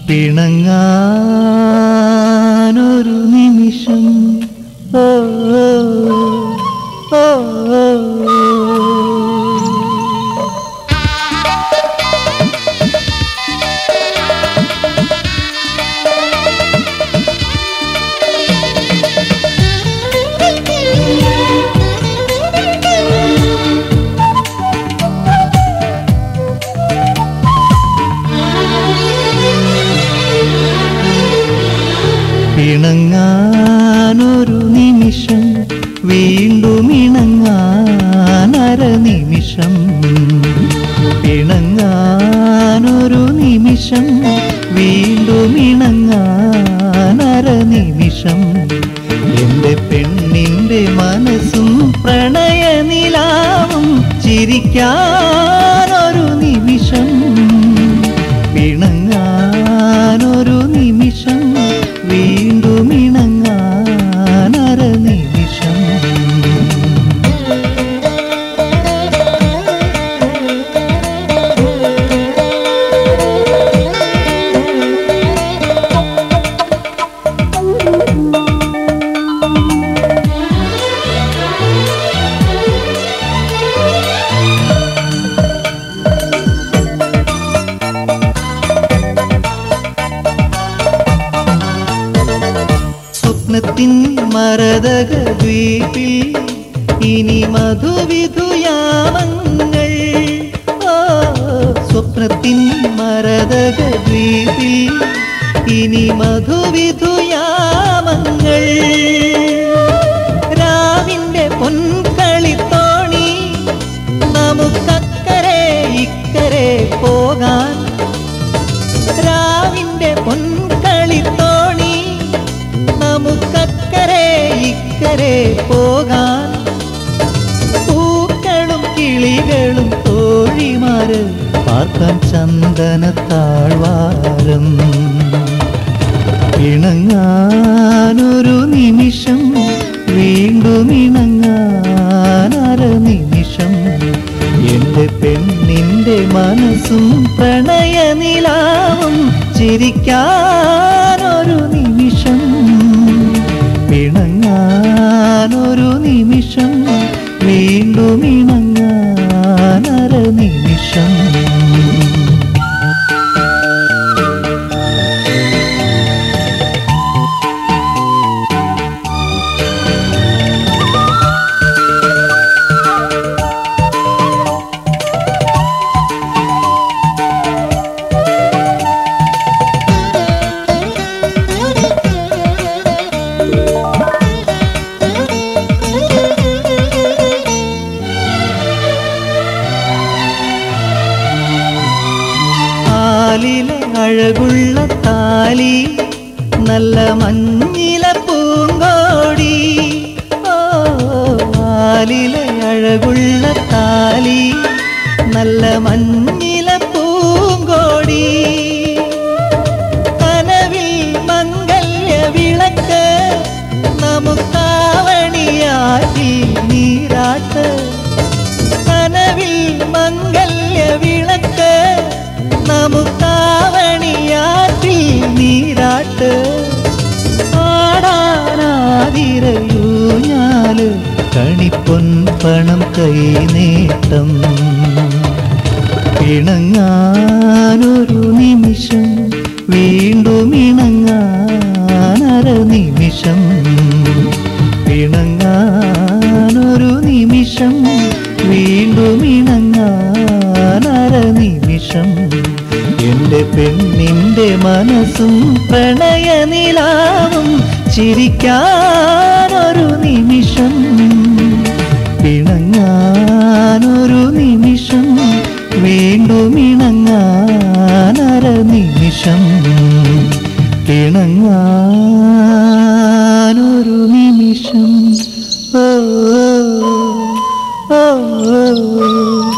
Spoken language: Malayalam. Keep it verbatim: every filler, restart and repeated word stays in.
പിണങ്ങാനൊരു നിമിഷം ഓ ഓ ഓ പിണങ്ങാനൊരു നിമിഷം വീണ്ടും ഇണങ്ങാനര നിമിഷം പിണങ്ങാനൊരു നിമിഷം വീണ്ടും ഇണങ്ങാനര നിമിഷം എൻ്റെ പെണ്ണിൻ്റെ മനസ്സും പ്രണയനിലാവും ചിരിക്കാനൊരു നിമിഷം പിണങ്ങാനൊരു നിമിഷം വീണ്ടും ഇണങ്ങാനര നിമിഷം സ്വപ്നത്തിൻ മരതക ദ്വീപിൽ ഇനി മധുവിധുയാമങ്ങൾ ഓ സ്വപ്നത്തിൻ മരതക ദ്വീപിൽ ഇനി മധുവിധുയാമങ്ങൾ രാവിന്റെ പൊൻകളിത്തോണി നമുക്കക്കരെ ഇക്കരെ പോകാൻ രാവിന്റെ പൊൻകളിത്തോണി നമുക്കക്കരെ ഇക്കരെ പോകാൻ പൂക്കളും കിളികളും തോഴിമാര് പാർക്കാൻ ചന്ദന താഴ്വാരം ഇണങ്ങാനൊരു നിമിഷം വീണ്ടും ഇണങ്ങാനര നിമിഷം എൻ്റെ പെണ്ണിൻ്റെ മനസ്സും പ്രണയനിലാവും ചിരിക്കാനൊരു നിമിഷം ഇണങ്ങാനൊരു നിമിഷം വീണ്ടും ഇണങ്ങാനര നിമിഷം അഴകുള്ള താലി നല്ല മഞ്ഞില പൂങ്കോടി ഓ ആലിലെ അഴകുള്ള താലി നല്ല മഞ്ഞില പൂങ്കോടി കനവിൽ മംഗല്യ വിളക്ക് നമുക്കാവണിയാക്കി നീരാട്ട് കനവിൽ മംഗല്യ വിളക്ക് നമുക്കാവണിയാറ്റിൽ നീരാട്ട് ആടാനാതിരയൂഞ്ഞാല് കണിപ്പൊൻപണം കൈനീട്ടം ഇണങ്ങാനൊരു നിമിഷം വീണ്ടും ഇണങ്ങാനര നിമിഷം ഇണങ്ങാനൊരു നിമിഷം വീണ്ടും ഇണങ്ങാനര നിമിഷം എൻ്റെ പെണ്ണിൻ്റെ മനസ്സും പ്രണയനിലാവും ചിരിക്കാനൊരു നിമിഷം ഇണങ്ങാനൊരു നിമിഷം വീണ്ടും ഇണങ്ങാനര നിമിഷം ഇണങ്ങാനൊരു നിമിഷം ഓ ഓ ഓ